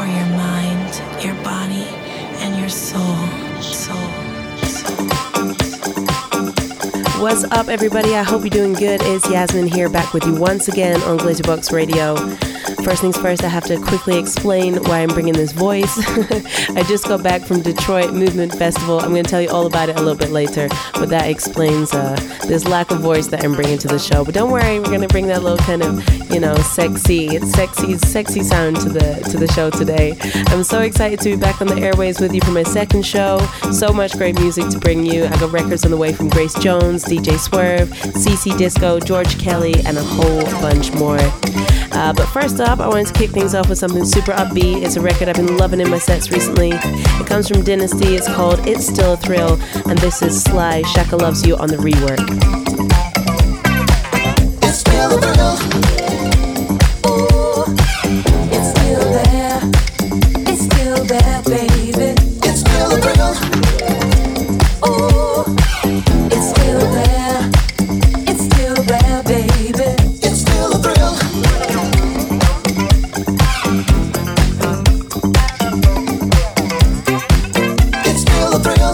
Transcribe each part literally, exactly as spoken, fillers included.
for your mind, your body, and your soul. Soul. Soul. What's up, everybody? I hope you're doing good. It's Yasmin here, back with you once again on Glazerbox Radio. First things first, I have to quickly explain why I'm bringing this voice. I just got back from Detroit Movement Festival. I'm going to tell you all about it a little bit later, but that explains uh, this lack of voice that I'm bringing to the show. But don't worry, we're going to bring that little kind of, you know, sexy, it's sexy, sexy sound to the to the show today. I'm so excited to be back on the airwaves with you for my second show. So much great music to bring you. I got records on the way from Grace Jones, D J Swerve, C C Disco, George Kelly, and a whole bunch more. Uh, but first up, I wanted to kick things off with something super upbeat. It's a record I've been loving in my sets recently. It comes from Dynasty. It's called It's Still a Thrill. And this is Sly, Shaka Loves You on the rework. It's still a thrill. Ooh, it's still there. It's still there, baby. It's still a thrill. Ooh, it's still there. It's still there, baby. It's still a thrill. It's still a thrill.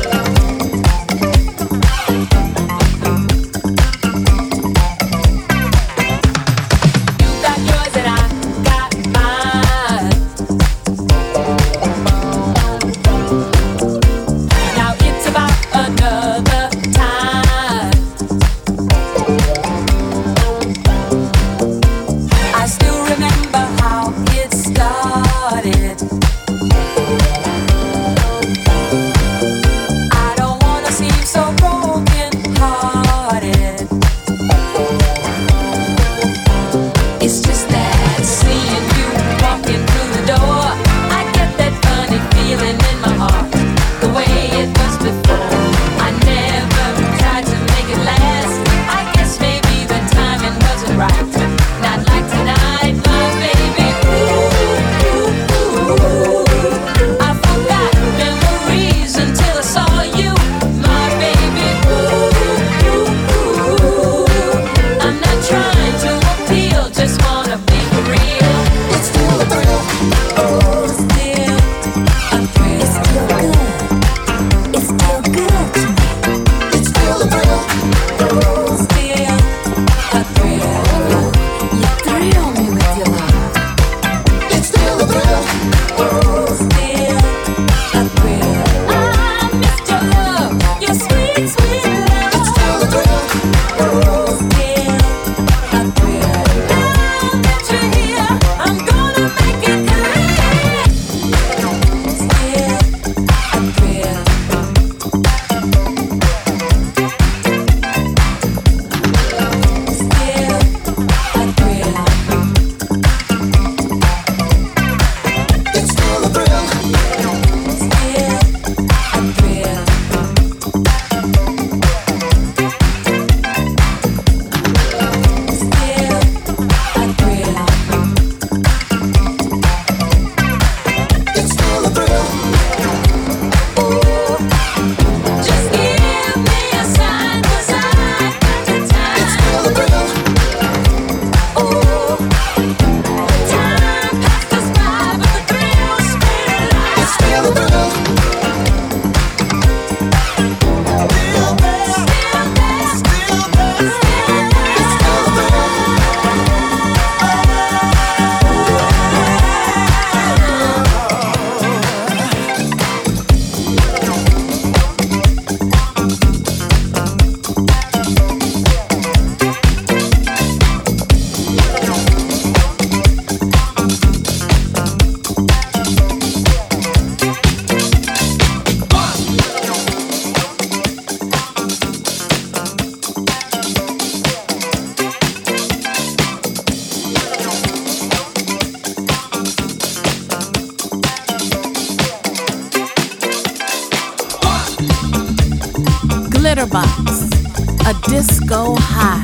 Glitterbox, a disco high.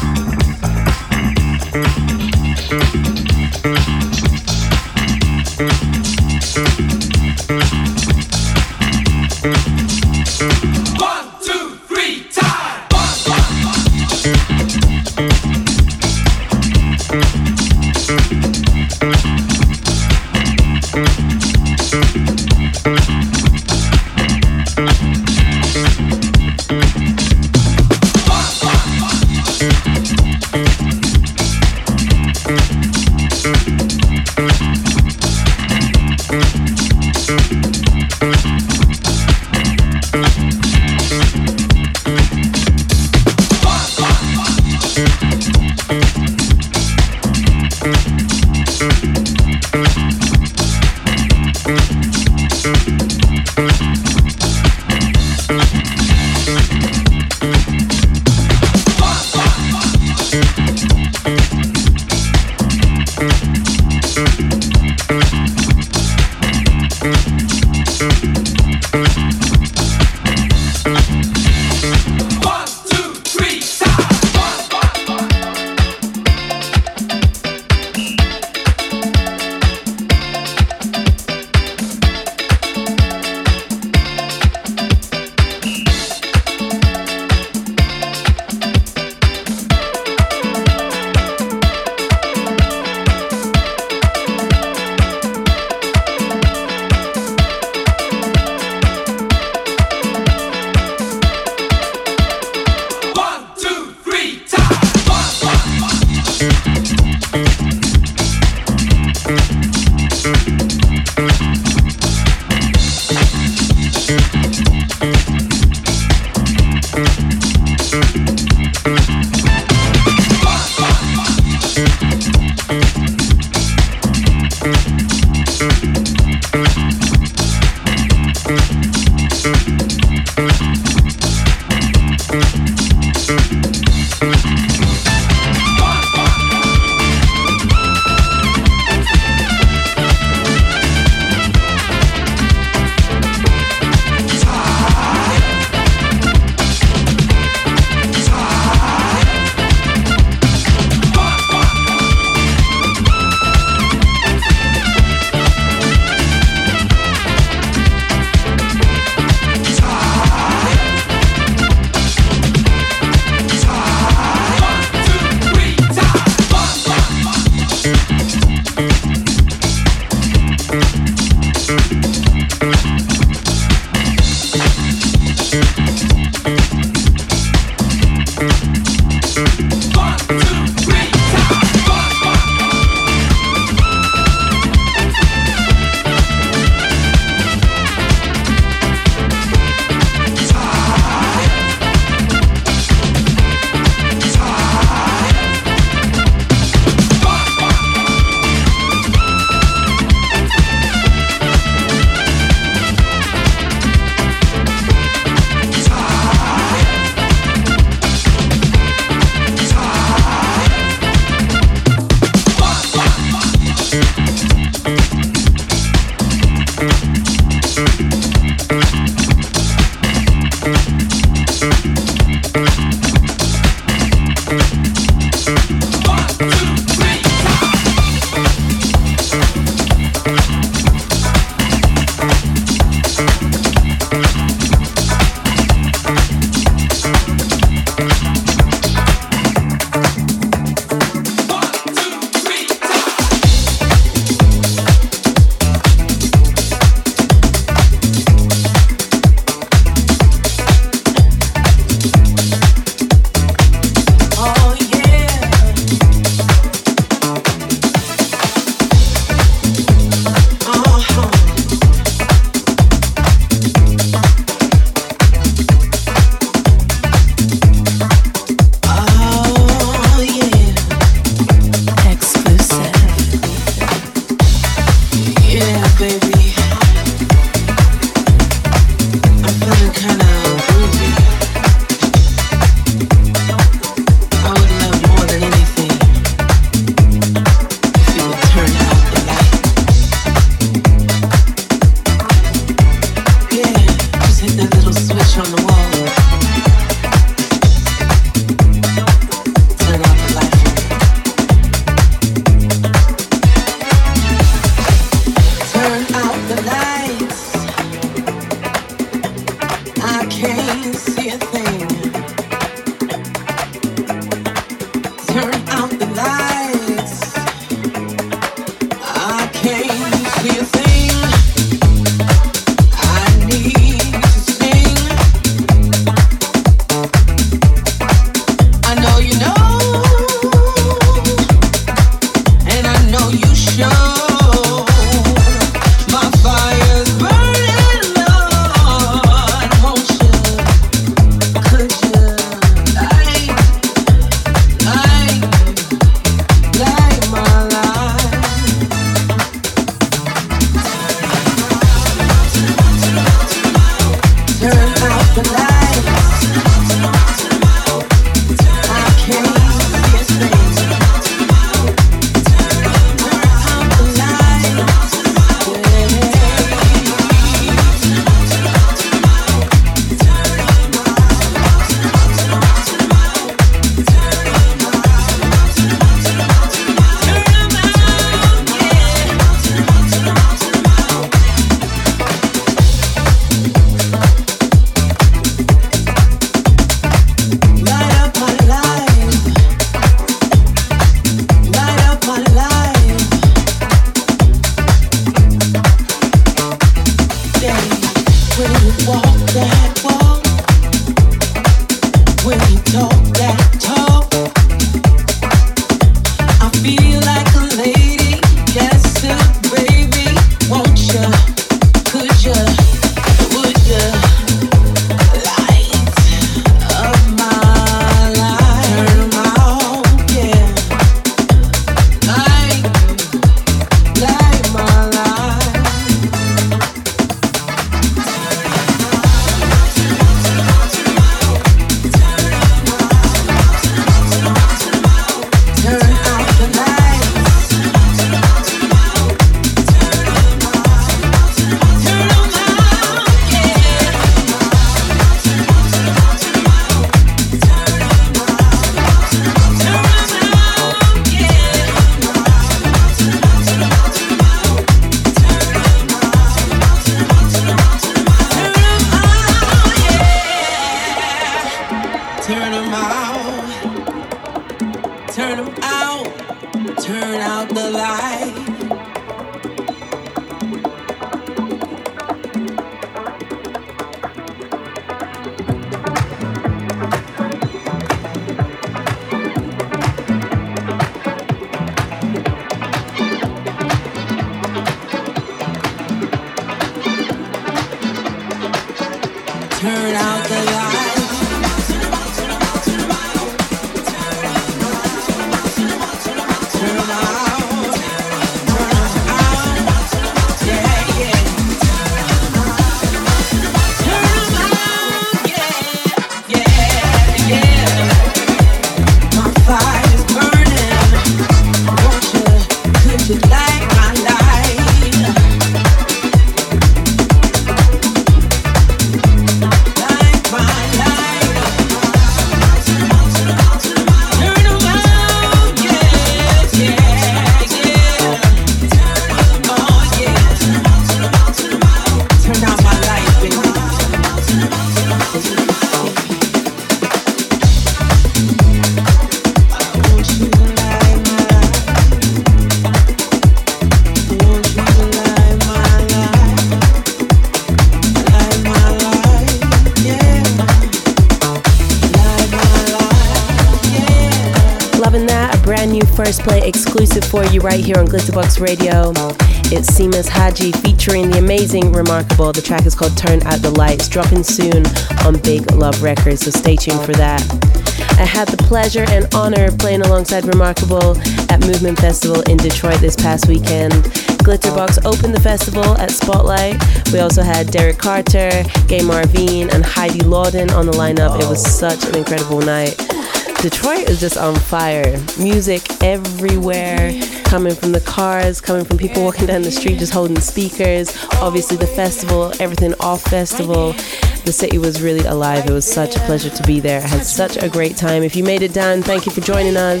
First play exclusive for you right here on Glitterbox Radio. It's Seamus Haji featuring the amazing Remarkable. The track is called Turn Out the Lights, dropping soon on Big Love Records, so stay tuned for that. I had the pleasure and honor of playing alongside Remarkable at Movement Festival in Detroit this past weekend. Glitterbox opened the festival at Spotlight. We also had Derek Carter, Gay Marvin, and Heidi Lawden on the lineup. It was such an incredible night. Detroit is just on fire. Music everywhere, coming from the cars, coming from people walking down the street just holding speakers. Obviously the festival, everything off festival. The city was really alive. It was such a pleasure to be there. I had such a great time. If you made it down, thank you for joining us.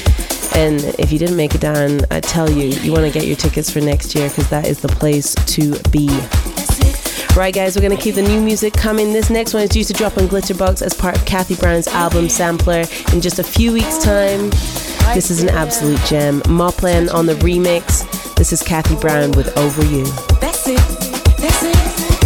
And if you didn't make it down, I tell you, you want to get your tickets for next year because that is the place to be. Right, guys, we're going to keep the new music coming. This next one is due to drop on Glitterbox as part of Kathy Brown's album Sampler in just a few weeks' time. This is an absolute gem. Moplen on the remix. This is Kathy Brown with Over You. That's it. That's it.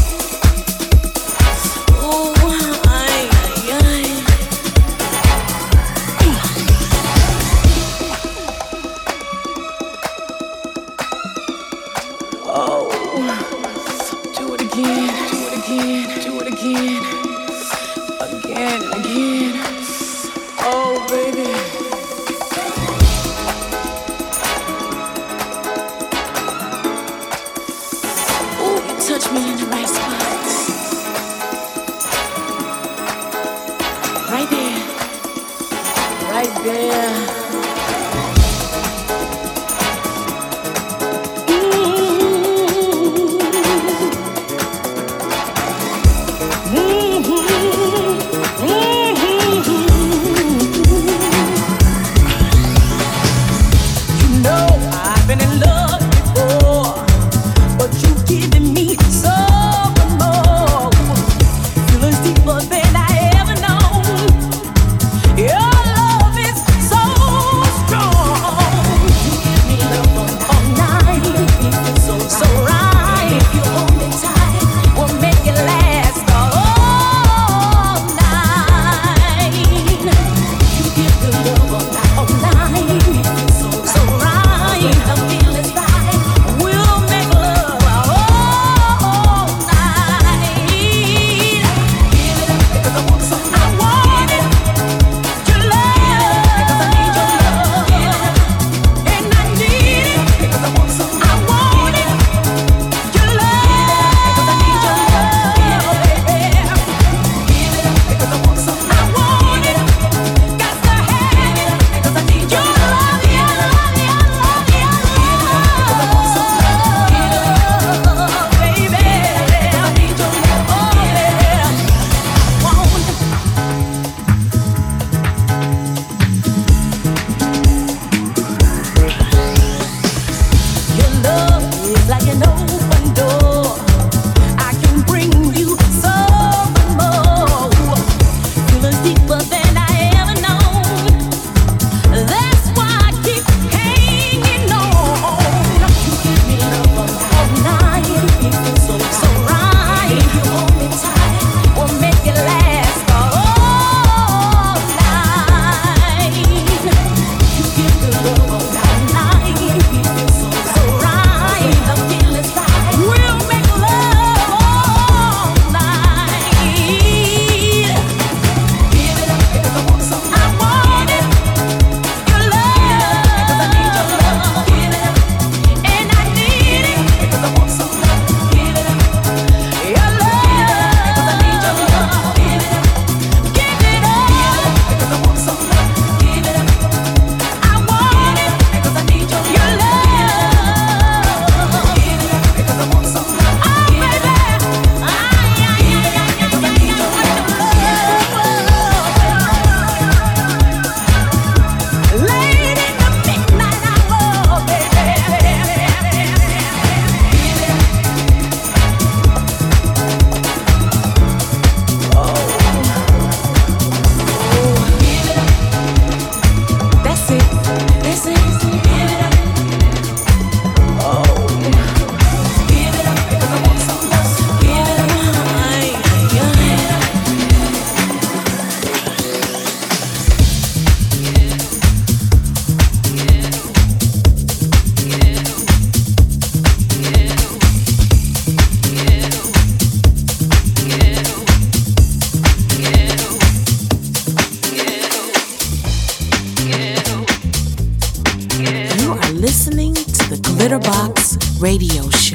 Glitterbox Radio Show.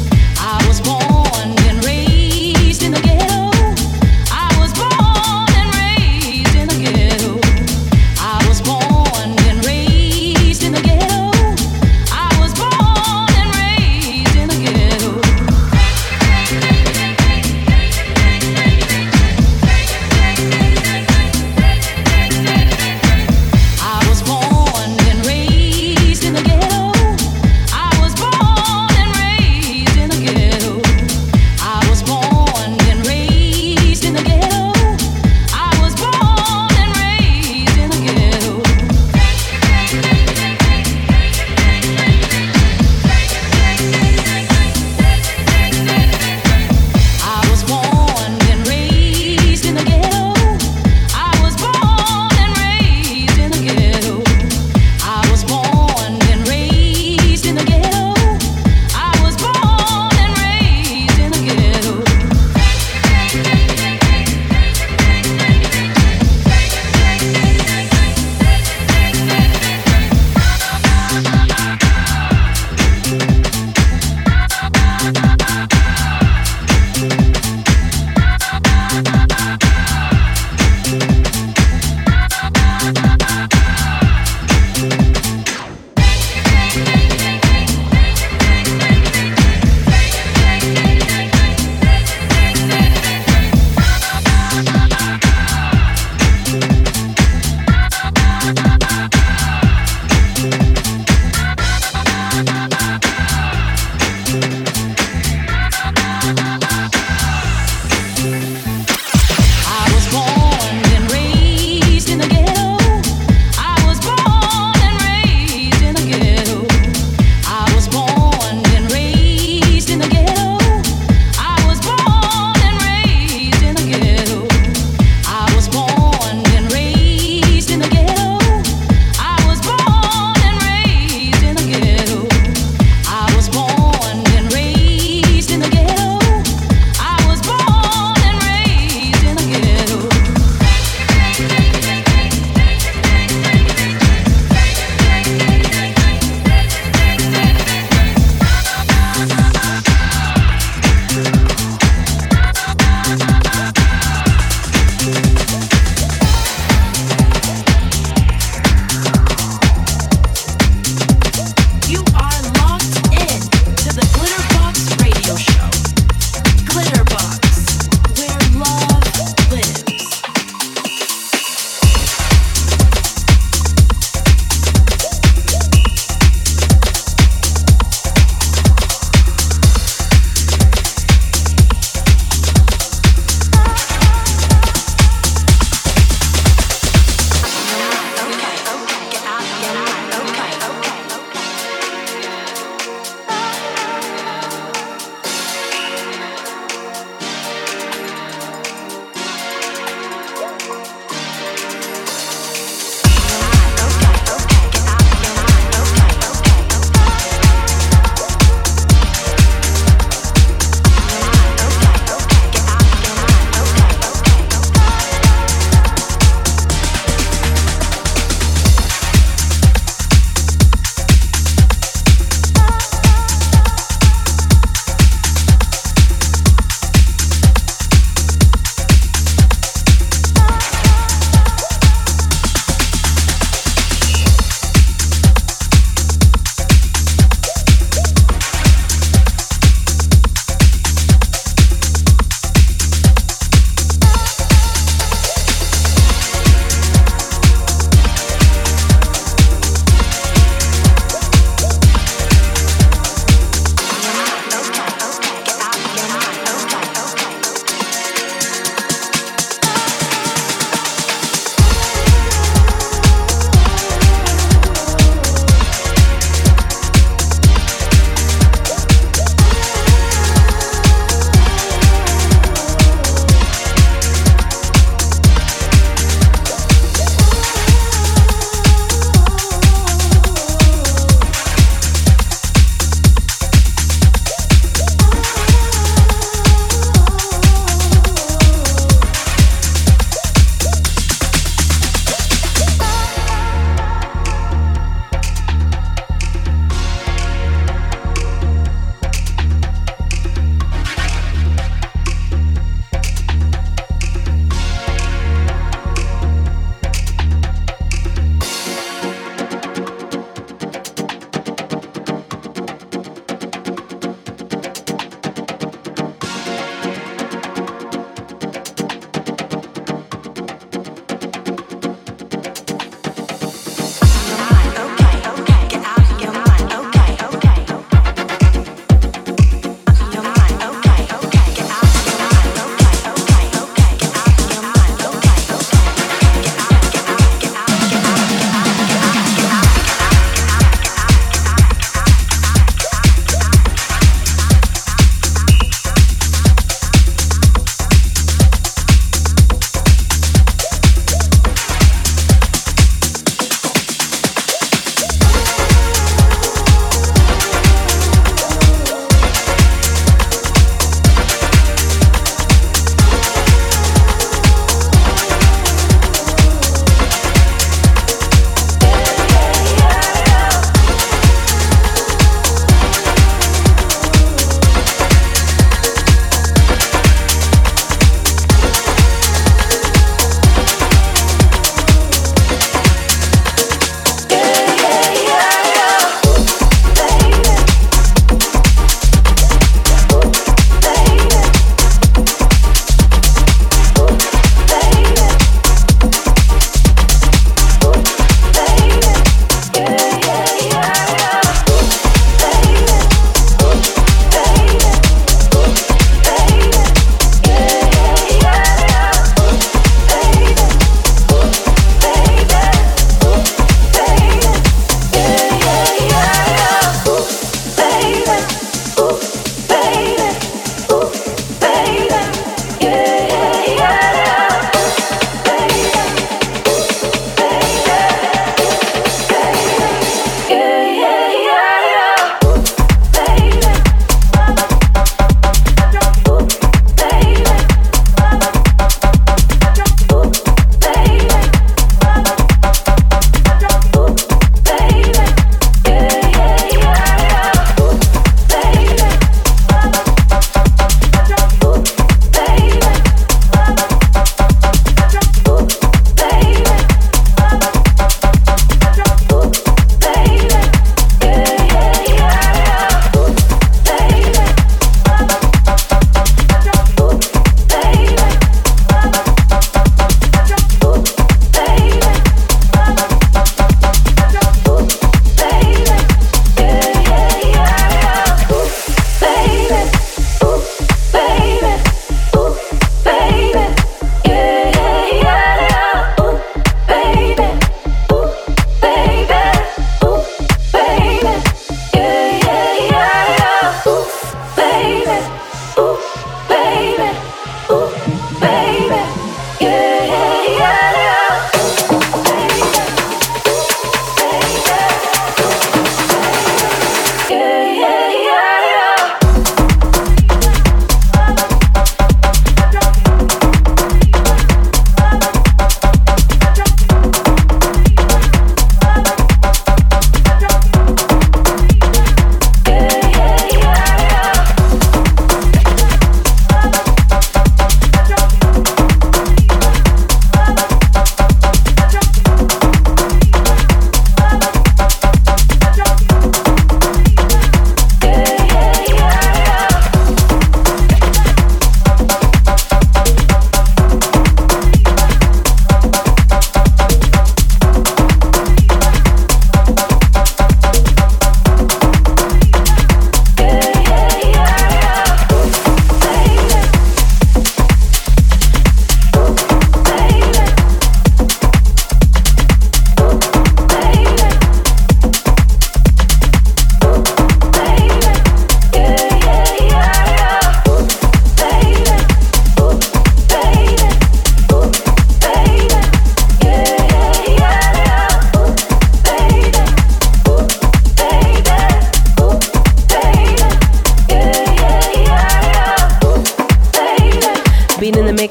Born and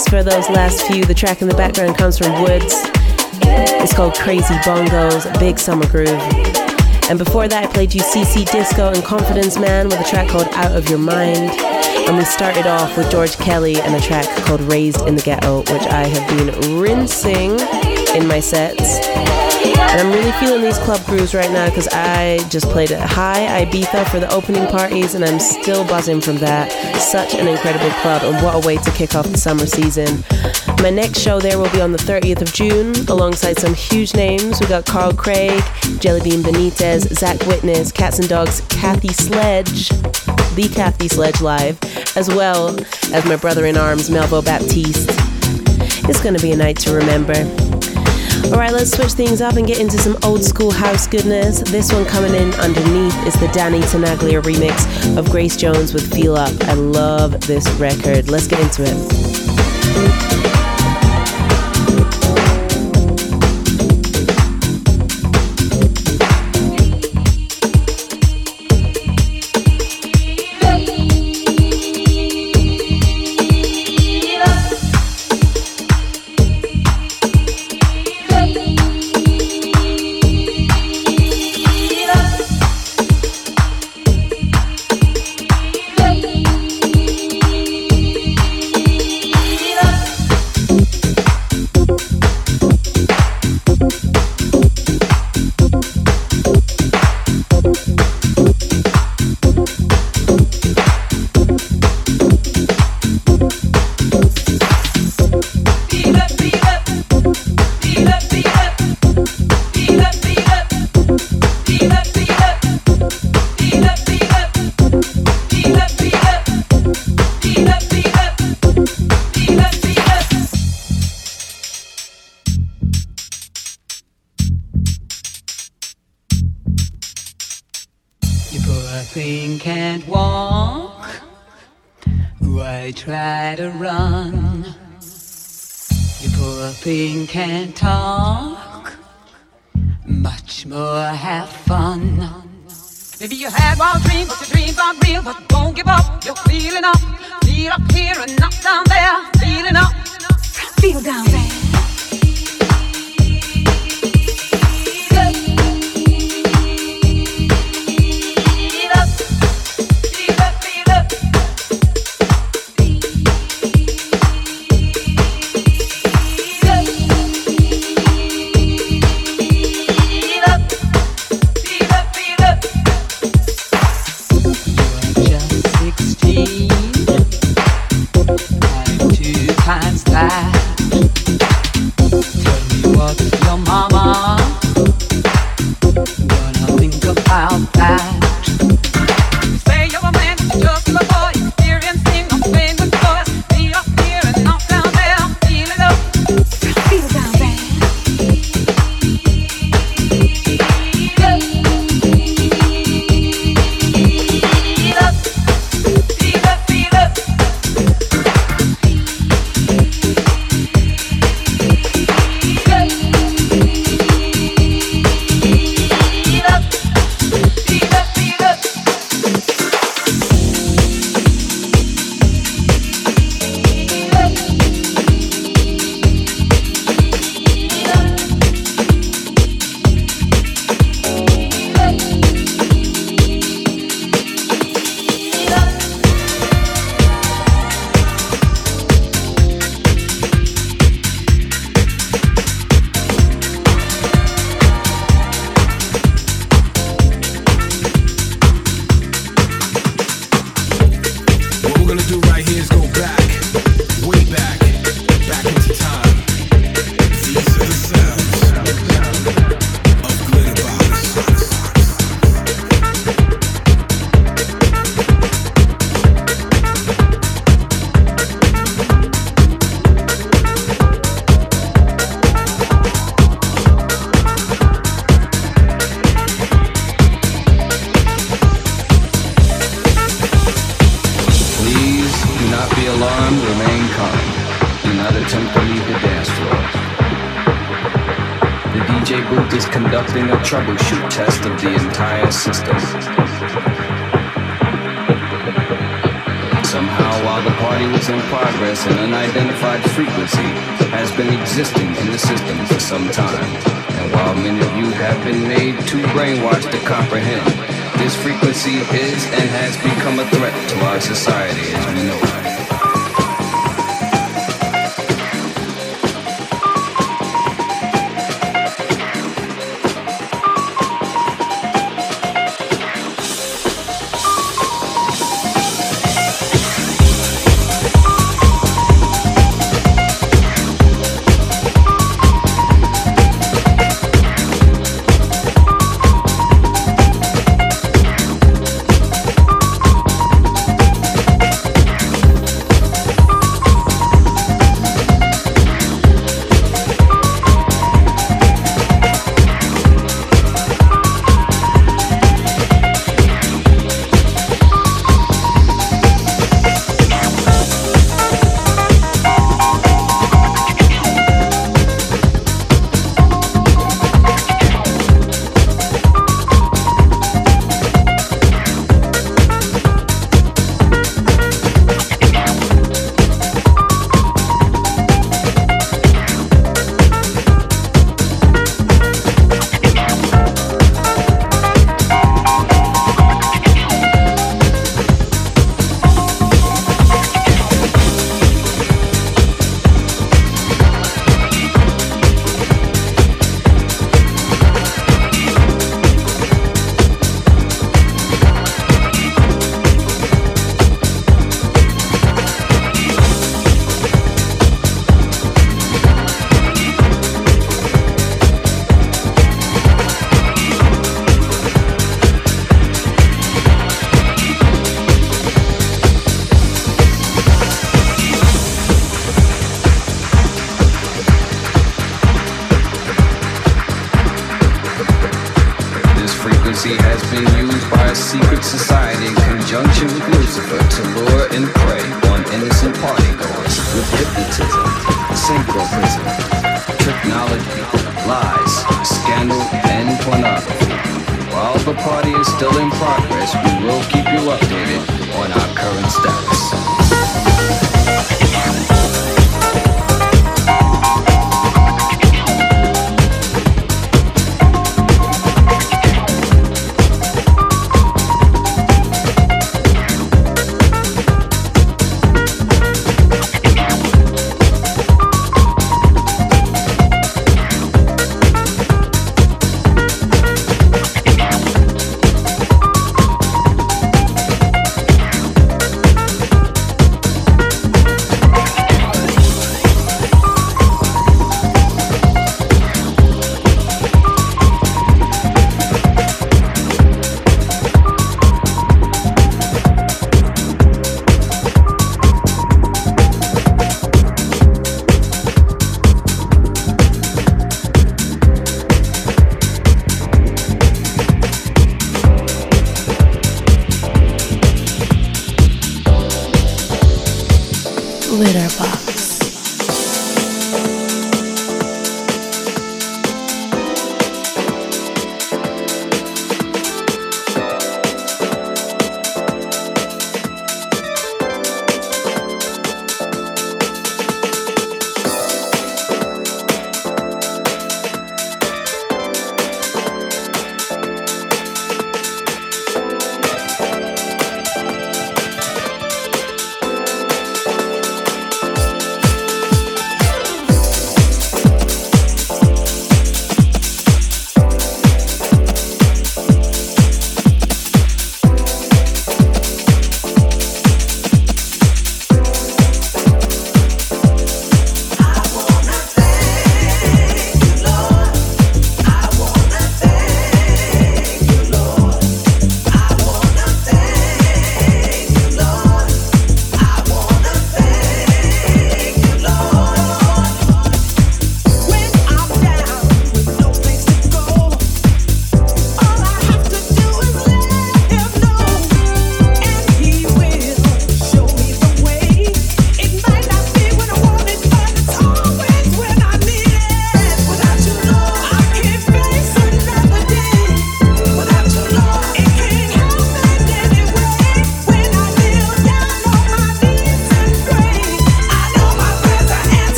remix for those last few. The track in the background comes from Woods. It's called Crazy Bongos, Big Summer Groove. And before that, I played you C C Disco and Confidence Man with a track called Out of Your Mind. And we started off with George Kelly and a track called Raised in the Ghetto, which I have been rinsing in my sets. And I'm really feeling these club grooves right now because I just played at High Ibiza for the opening parties and I'm still buzzing from that. Such an incredible club, and what a way to kick off the summer season. My next show there will be on the thirtieth of June alongside some huge names. We got Carl Craig, Jellybean Benitez, Zach Witness, Cats and Dogs, Kathy Sledge, the Kathy Sledge live, as well as my brother-in-arms, Melvo Baptiste. It's going to be a night to remember. Alright, let's switch things up and get into some old school house goodness. This one coming in underneath is the Danny Tenaglia remix of Grace Jones with Feel Up. I love this record. Let's get into it. Try to run. Your poor thing can't talk. Much more have fun. Maybe you had wild dreams, but your dreams aren't real. But don't give up, you're feeling up. Feel up here and not down there. Feeling up, feel down there. Troubleshoot test of the entire system. Somehow, while the party was is in progress, an unidentified frequency has been existing in the system for some time. And while many of you have been made too brainwashed to comprehend, this frequency is and has become a threat to our society as we know it. Has been used by a secret society in conjunction with Lucifer to lure and prey on innocent partygoers with hypnotism, synchroprism, technology, lies, scandal, and pornography. While the party is still in progress, we will keep you updated on our current status.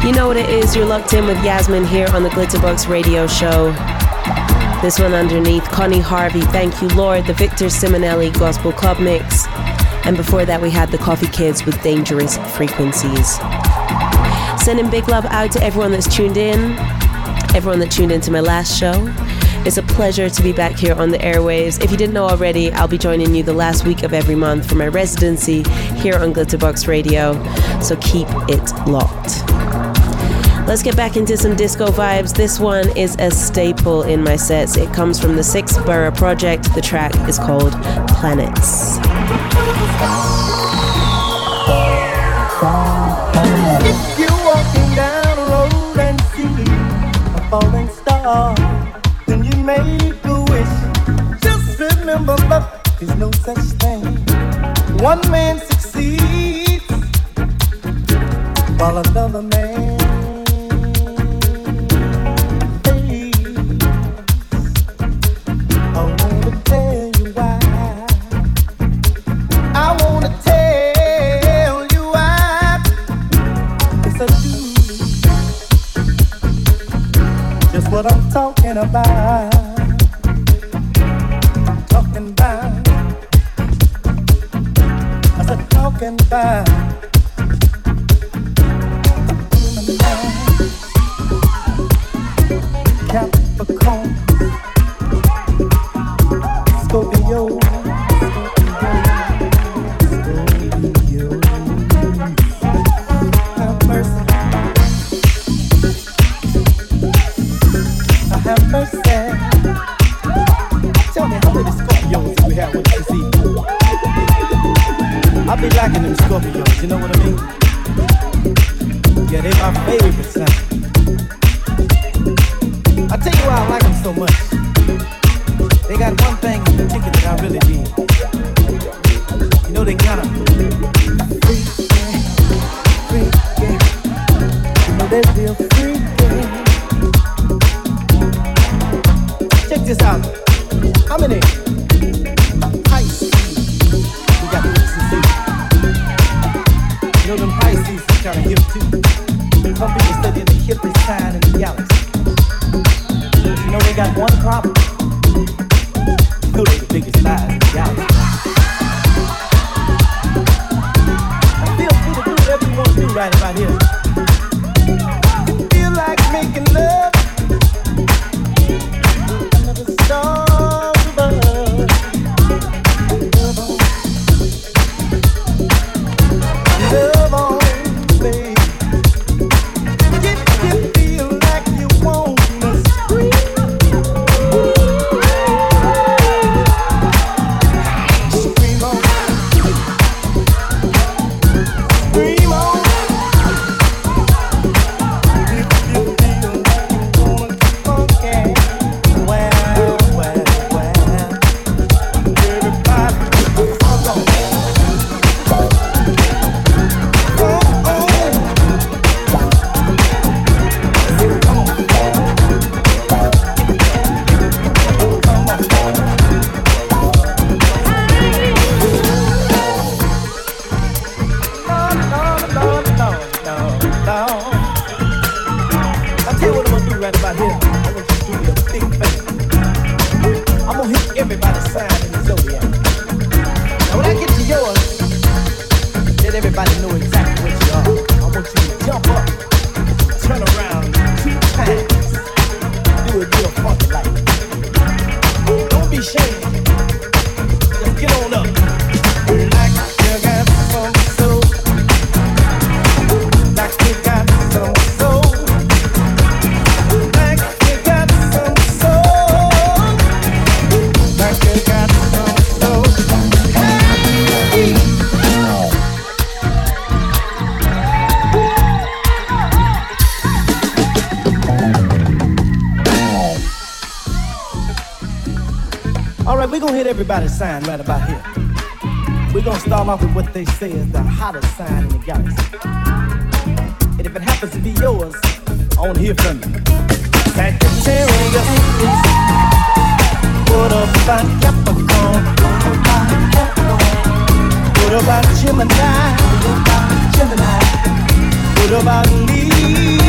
You know what it is, you're locked in with Yasmin here on the Glitterbox Radio Show. This one underneath, Connie Harvey, Thank You Lord, the Victor Simonelli Gospel Club Mix. And before that we had the Coffee Kids with Dangerous Frequencies. Sending big love out to everyone that's tuned in, everyone that tuned into my last show. It's a pleasure to be back here on the airwaves. If you didn't know already, I'll be joining you the last week of every month for my residency here on Glitterbox Radio, so keep it locked. Let's get back into some disco vibes. This one is a staple in my sets. It comes from the Six Borough Project. The track is called Planets. If you're walking down a road and see a falling star, then you make a wish. Just remember, luck is no such thing. One man succeeds while another man fails. I wanna tell you why. I wanna tell you why. Yes, I do. Just what I'm talking about. Talking about. I said talking about. Capricorn, Scorpio, Scorpio, have mercy, I have mercy. Tell me how many Scorpios do we have with us this evening? I be liking them Scorpios, you know what I mean? Yeah, they my favorite sign. I tell you why I like them so much. They got one thing in particular that I really need. You know they kind of free, yeah, free, yeah. You know they real free, yeah. Check this out. How many Pisces we got this season? You know them Pisces is kind of hip too. Some people study the hippest sign in the galaxy. You know they got one problem. You know they're the biggest lies in the galaxy. I feel free to do whatever you want to do right about here. Feel like making love under the stars above. Love on, love on, baby. If you feel like you want to scream. Everybody's sign right about here. We're gonna start off with what they say is the hottest sign in the galaxy. And if it happens to be yours, I wanna hear from you. Sagittarius. What about Capricorn? What about Gemini? What about Gemini? What about Libra?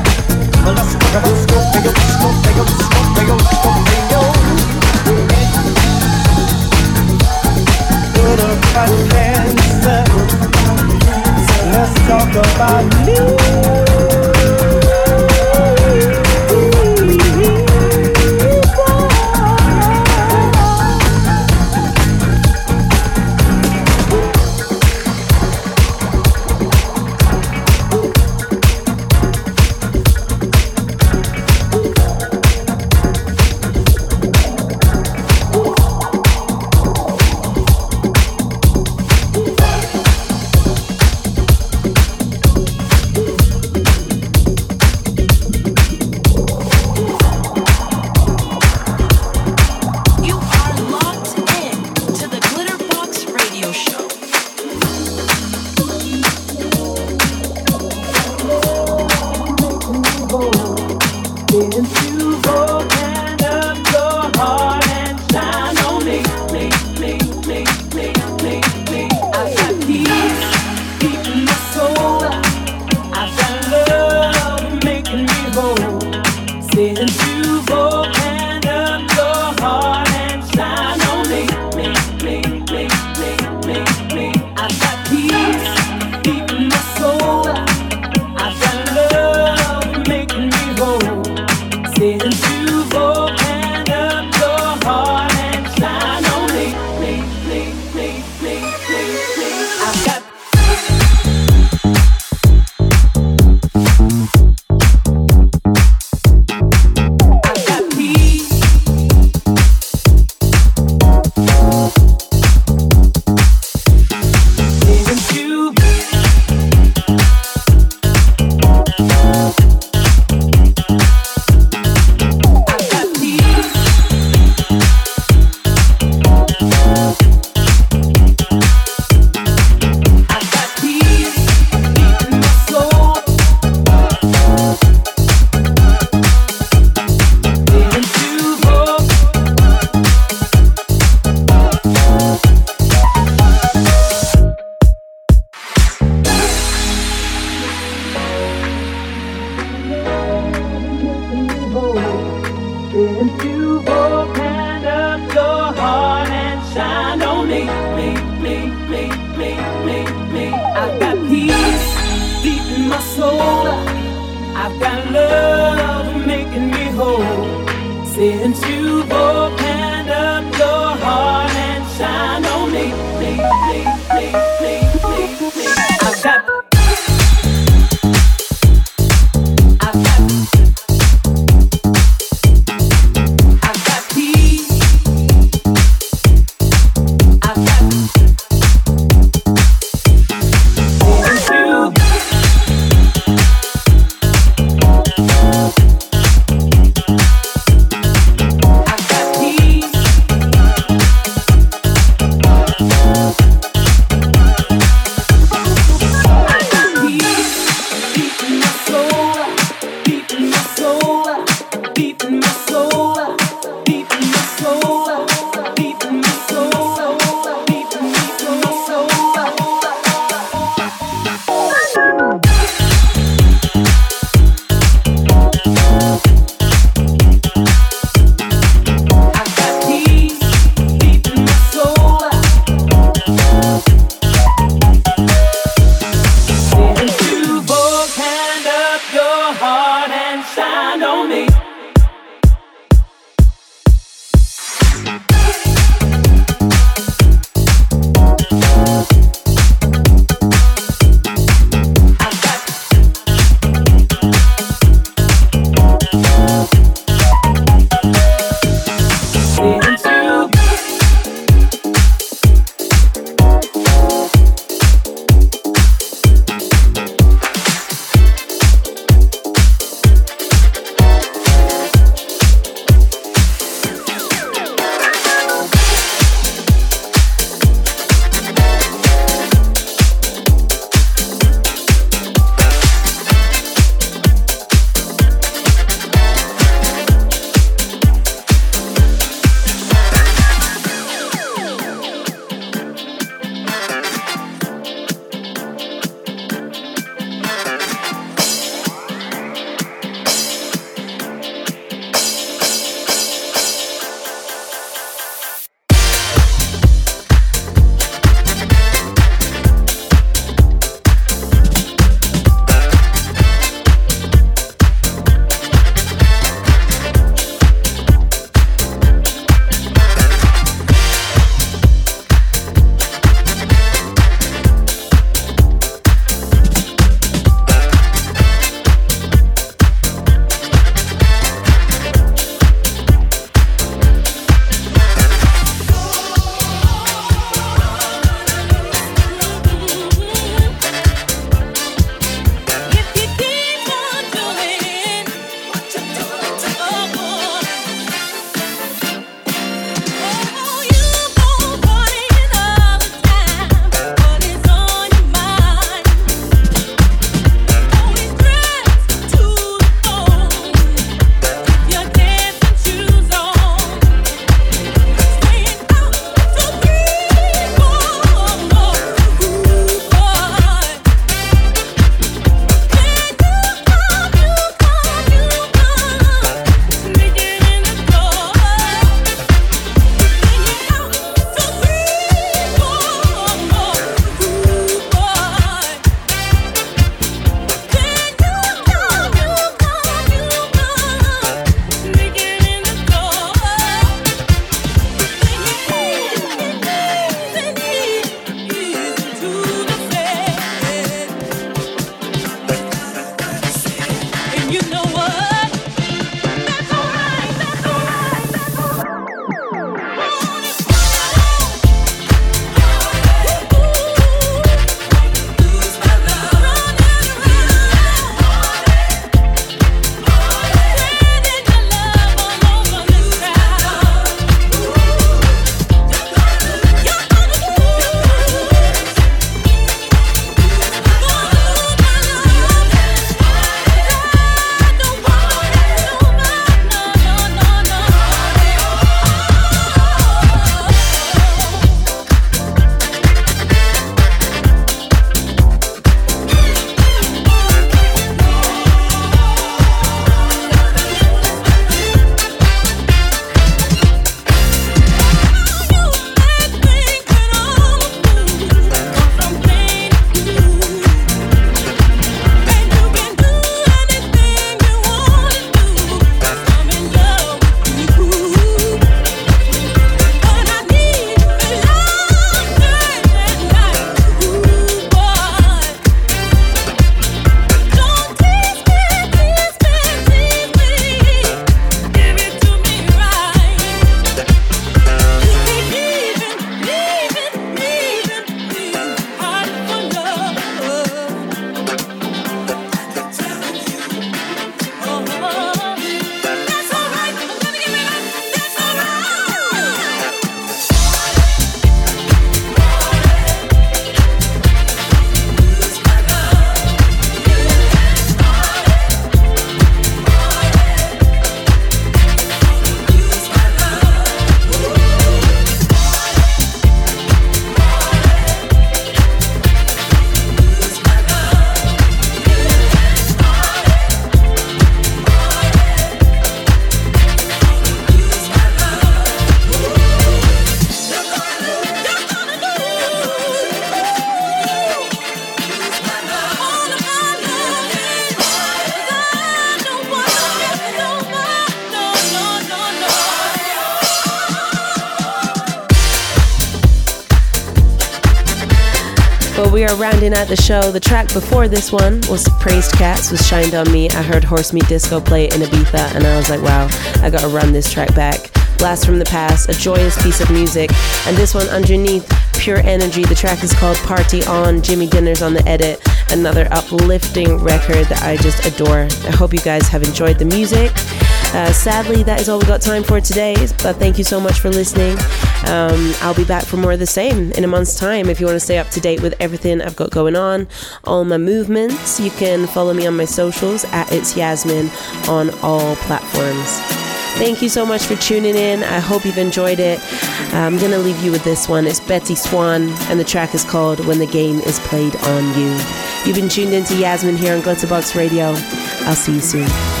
But we are rounding out the show. The track before this one was Praised Cats with Shined On Me. I heard Horse Meat Disco play in Ibiza and I was like, wow, I gotta run this track back. Blast from the Past, a joyous piece of music. And this one underneath, Pure Energy. The track is called Party On. Jimmy Dinner's on the edit. Another uplifting record that I just adore. I hope you guys have enjoyed the music. Uh, sadly, that is all we got time for today, but thank you so much for listening. Um, I'll be back for more of the same in a month's time. If you want to stay up to date with everything I've got going on, all my movements, you can follow me on my socials at It's Yasmin on all platforms. Thank you so much for tuning in. I hope you've enjoyed it. I'm going to leave you with this one. It's Betty Swan, and the track is called When the Game is Played on You. You've been tuned into Yasmin here on Glitterbox Radio. I'll see you soon.